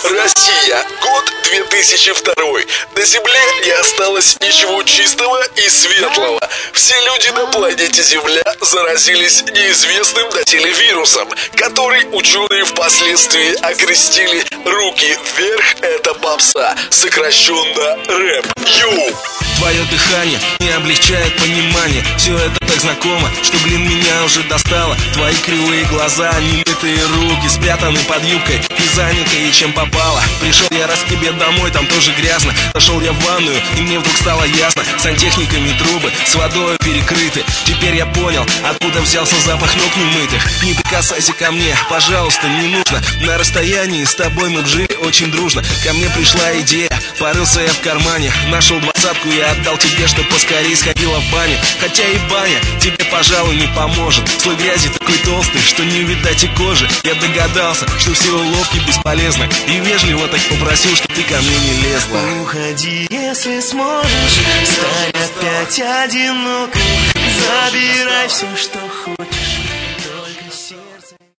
Россия, год 2002. На Земле не осталось ничего чистого и светлого. Все люди на планете Земля заразились неизвестным доселе вирусом, который ученые впоследствии окрестили «руки вверх, это попса», сокращенно рэп. Йоу! Твое дыхание не облегчает понимание. Все это так знакомо, что, меня уже достало. Твои кривые глаза, немытые руки спрятаны под юбкой и занятые чем попало. Пришел я раз к тебе домой, там тоже грязно. Зашел я в ванную, и мне вдруг стало ясно: сантехниками трубы с водой перекрыты. Теперь я понял, откуда взялся запах ног немытых. Не прикасайся ко мне, пожалуйста, не нужно. На расстоянии с тобой мы б жили очень дружно. Ко мне пришла идея, порылся я в кармане, нашел 20-ку и отдал тебе, чтоб поскорей сходила в баню. Хотя и баня тебе, пожалуй, не поможет. Слой грязи такой толстый, что не видать и кожи. Я догадался, что все уловки бесполезны, и вежливо так попросил, что ты ко мне не лезла. Уходи, если сможешь, стань опять одинокой. Забирай все, что